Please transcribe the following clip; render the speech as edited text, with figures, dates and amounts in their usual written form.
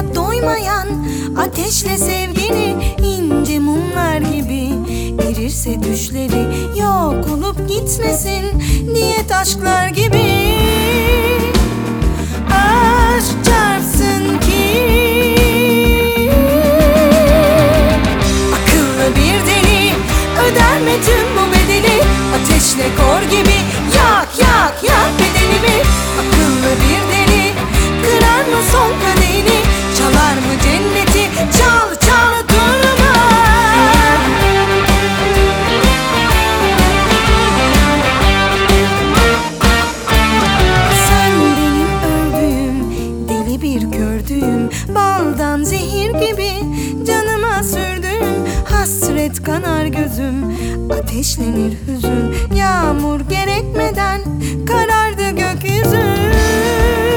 doymayan ateşle sevgini, ince mumlar gibi erirse düşleri, yok olup gitmesin diyet aşklar gibi. Aşk çarpsın ki akıllı bir deli öder mi tüm bu bedeli? Ateşle kor gibi yak yak yak bedenimi. Akıllı bir deli kırar mı son kadehini? Çalar mı cenneti? Çal çal durma. Sen benim ördüğüm, deli bir kördüğüm, baldan zehir gibi canıma sürdüğüm, hasret kanar gözüm, ateşlenir hüzün, yağmur gerekmeden karardı gökyüzü.